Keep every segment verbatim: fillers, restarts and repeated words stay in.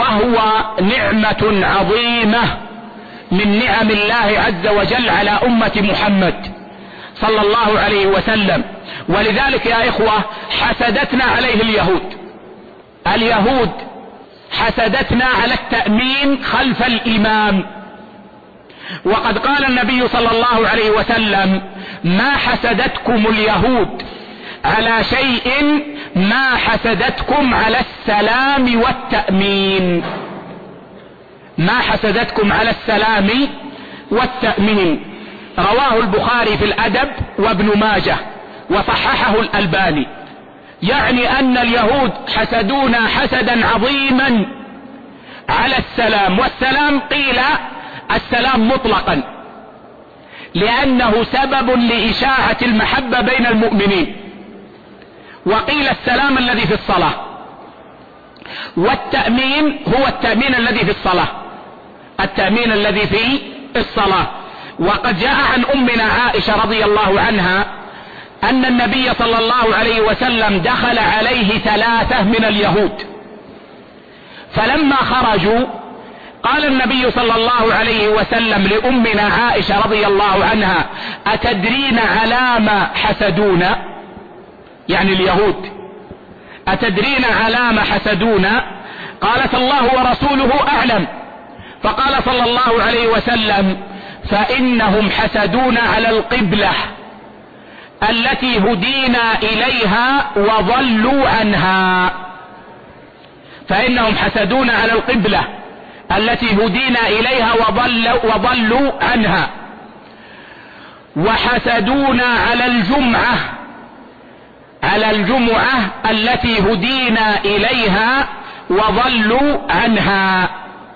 وهو نعمة عظيمة من نعم الله عز وجل على أمة محمد صلى الله عليه وسلم. ولذلك يا إخوة حسدتنا عليه اليهود. اليهود حسدتنا على التأمين خلف الإمام، وقد قال النبي صلى الله عليه وسلم: ما حسدتكم اليهود على شيء ما حسدتكم على السلام والتأمين. ما حسدتكم على السلام والتأمين. رواه البخاري في الأدب وابن ماجه وصححه الألباني. يعني أن اليهود حسدونا حسدا عظيما على السلام. والسلام قيل السلام مطلقا لأنه سبب لإشاعة المحبة بين المؤمنين، وقيل السلام الذي في الصلاة. والتأمين هو التأمين الذي في الصلاة، التأمين الذي في الصلاة. وقد جاء عن أمنا عائشة رضي الله عنها أن النبي صلى الله عليه وسلم دخل عليه ثلاثة من اليهود، فلما خرجوا قال النبي صلى الله عليه وسلم لأمنا عائشة رضي الله عنها: أتدرين على ما حسدونا؟ يعني اليهود، أتدرين على ما حسدونا؟ قالت: الله ورسوله أعلم. فقال صلى الله عليه وسلم: فإنهم حسدون على القبلة التي هدينا إليها وضلوا عنها. فإنهم حسدون على القبلة التي هدينا إليها وضلوا, وضلوا عنها. وحسدونا على الجمعة على الجمعة التي هدينا إليها وضلوا عنها.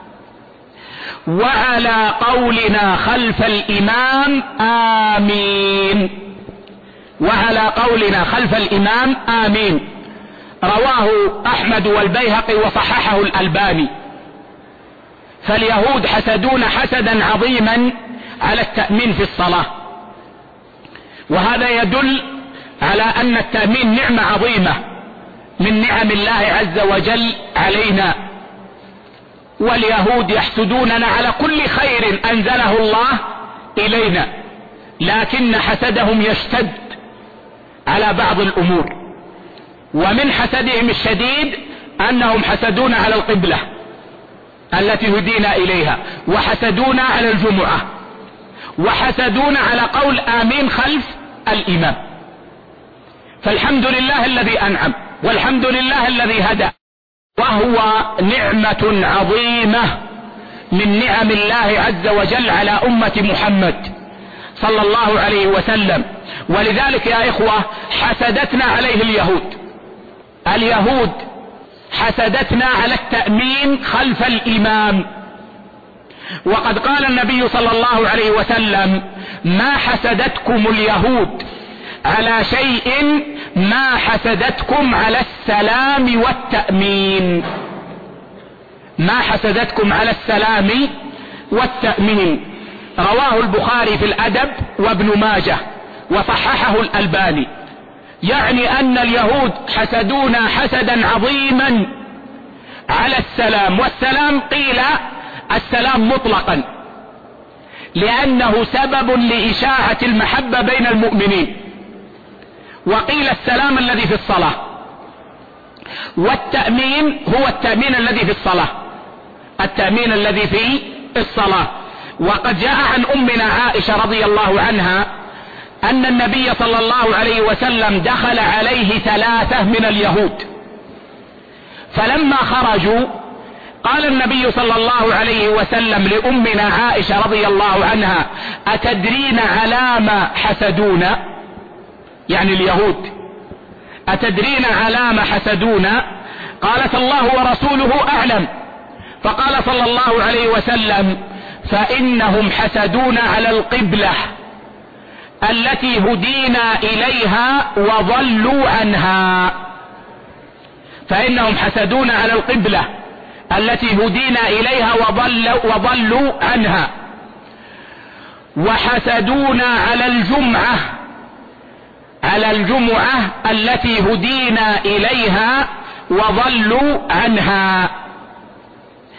وعلى قولنا خلف الإمام آمين. وعلى قولنا خلف الإمام آمين. رواه أحمد والبيهقي وصححه الألباني. فاليهود حسدون حسدا عظيما على التأمين في الصلاة، وهذا يدل على أن التأمين نعمة عظيمة من نعم الله عز وجل علينا. واليهود يحسدوننا على كل خير أنزله الله إلينا، لكن حسدهم يشتد على بعض الأمور. ومن حسدهم الشديد أنهم حسدون على القبلة التي هدينا إليها، وحسدونا على الجمعة، وحسدونا على قول آمين خلف الإمام. فالحمد لله الذي أنعم، والحمد لله الذي هدى، وهو نعمة عظيمة من نعم الله عز وجل على أمة محمد صلى الله عليه وسلم. ولذلك يا إخوة حسدتنا عليه اليهود. اليهود حسدتنا على التأمين خلف الإمام، وقد قال النبي صلى الله عليه وسلم: ما حسدتكم اليهود على شيء ما حسدتكم على السلام والتأمين. ما حسدتكم على السلام والتأمين. رواه البخاري في الأدب وابن ماجه وصححه الألباني. يعني أن اليهود حسدونا حسدا عظيما على السلام. والسلام قيل السلام مطلقا لأنه سبب لإشاعة المحبة بين المؤمنين، وقيل السلام الذي في الصلاة. والتأمين هو التأمين الذي في الصلاة، التأمين الذي في الصلاة. وقد جاء عن أمنا عائشة رضي الله عنها أن النبي صلى الله عليه وسلم دخل عليه ثلاثة من اليهود، فلما خرجوا قال النبي صلى الله عليه وسلم لأمنا عائشة رضي الله عنها: أتدرين على ما حسدونا؟ يعني اليهود، أتدرين على ما حسدونا؟ قالت: الله ورسوله أعلم. فقال صلى الله عليه وسلم: فإنهم حسدون على القبلة التي هدينا إليها وضلوا عنها. فإنهم حسدون على القبلة التي هدينا إليها وضلوا, وضلوا عنها. وحسدونا على الجمعة على الجمعة التي هدينا إليها وضلوا عنها.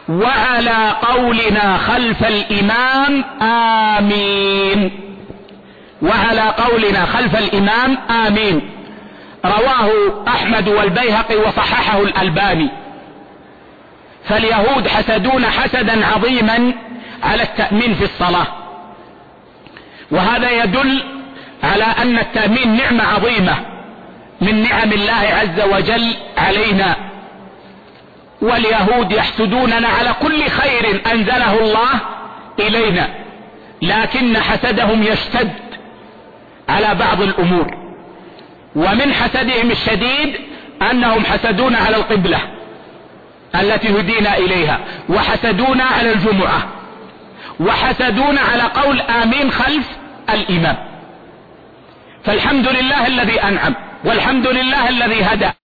وعلى قولنا خلف الإمام آمين. وعلى قولنا خلف الإمام آمين. رواه أحمد والبيهقي وصححه الألباني. فاليهود حسدون حسدا عظيما على التأمين في الصلاة، وهذا يدل على أن التأمين نعمة عظيمة من نعم الله عز وجل علينا. واليهود يحسدوننا على كل خير أنزله الله إلينا، لكن حسدهم يشتد على بعض الأمور، ومن حسدهم الشديد أنهم حسدون على القبلة التي هدينا إليها، وحسدون على الجمعة، وحسدون على قول آمين خلف الإمام. فالحمد لله الذي أنعم، والحمد لله الذي هدى.